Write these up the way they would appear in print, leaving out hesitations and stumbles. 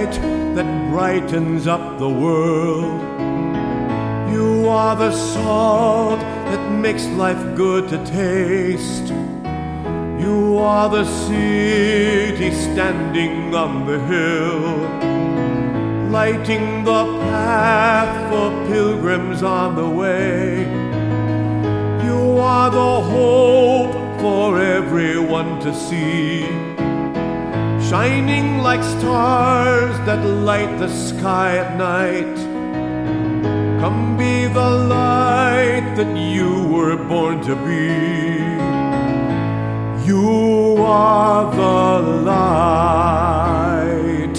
light that brightens up the world. You are the salt that makes life good to taste. You are the city standing on the hill, lighting the path for pilgrims on the way. You are the hope for everyone to see, shining like stars that light the sky at night. Come be the light that you were born to be. You are the light.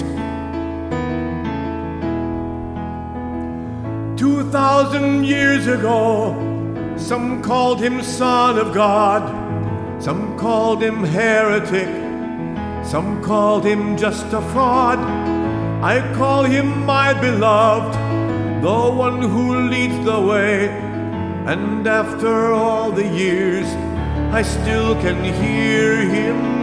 2,000 years ago, some called him Son of God, some called him heretic, some called him just a fraud. I call him my beloved, the one who leads the way. And after all the years, I still can hear him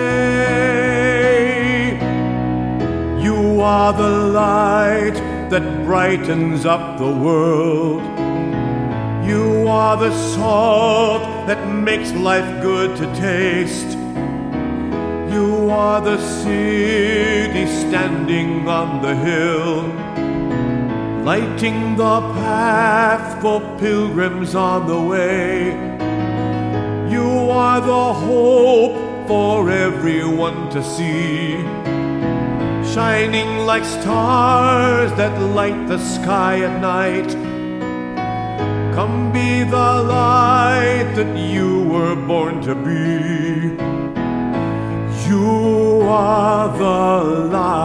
say, you are the light that brightens up the world. You are the salt that makes life good to taste. You are the city standing on the hill, lighting the path for pilgrims on the way. You are the hope for everyone to see, shining like stars that light the sky at night. Come be the light that you were born to be. You are the light.